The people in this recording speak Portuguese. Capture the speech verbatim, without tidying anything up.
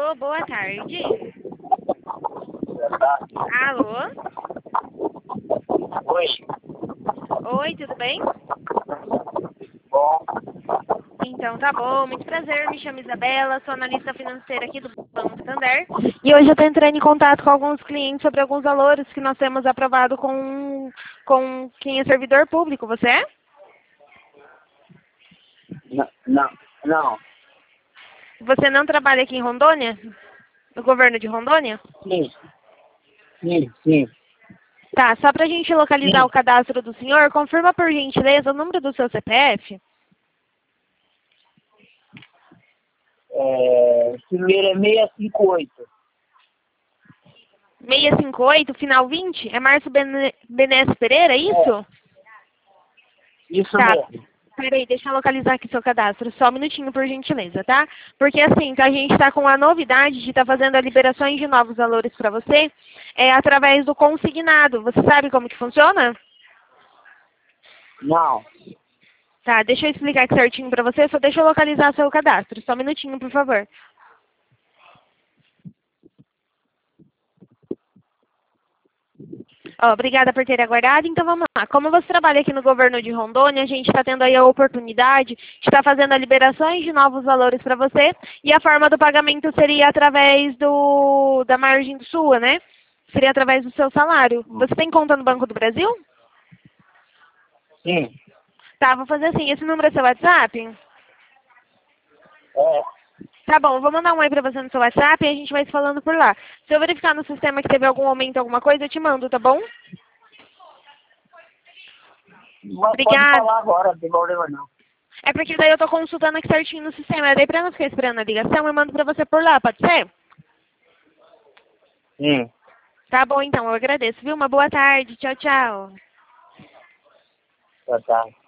Alô, boa tarde. Boa tarde. Alô? Oi. Oi, tudo bem? Bom. Então tá bom, muito prazer, me chamo Isabela, sou analista financeira aqui do Banco Santander. E hoje eu estou entrando em contato com alguns clientes sobre alguns valores que nós temos aprovado com, com quem é servidor público. Você é? Não, não, não. Você não trabalha aqui em Rondônia? No governo de Rondônia? Sim. Sim, sim. Tá, só pra gente localizar Sim. o cadastro do senhor, confirma por gentileza o número do seu C P F. É, o primeiro é seiscentos e cinquenta e oito. seiscentos e cinquenta e oito, final vinte? É Márcio Bene- Benes Pereira, é isso? Isso Tá. mesmo. Peraí, deixa eu localizar aqui seu cadastro. Só um minutinho, por gentileza, tá? Porque assim, tá, a gente está com a novidade de estar fazendo as liberações de novos valores para você é, através do consignado. Você sabe como que funciona? Não. Tá, deixa eu explicar aqui certinho para você. Só deixa eu localizar seu cadastro. Só um minutinho, por favor. Ó, obrigada por ter aguardado. Então vamos lá. Como você trabalha aqui no governo de Rondônia, a gente está tendo aí a oportunidade de estar fazendo as liberações de novos valores para você. E a forma do pagamento seria através do, da margem sua, né? Seria através do seu salário. Você tem conta no Banco do Brasil? Sim. Tá, vou fazer assim. Esse número é seu WhatsApp? É. Tá bom, eu vou mandar um oi pra você no seu WhatsApp e a gente vai se falando por lá. Se eu verificar no sistema que teve algum aumento, alguma coisa, eu te mando, tá bom? Mas pode Obrigada. falar agora, não tem problema não. É porque daí eu tô consultando aqui certinho no sistema. Daí pra não ficar esperando a ligação, eu mando pra você por lá, pode ser? Sim. Tá bom então, eu agradeço, viu? Uma boa tarde. Tchau, tchau. Boa tarde.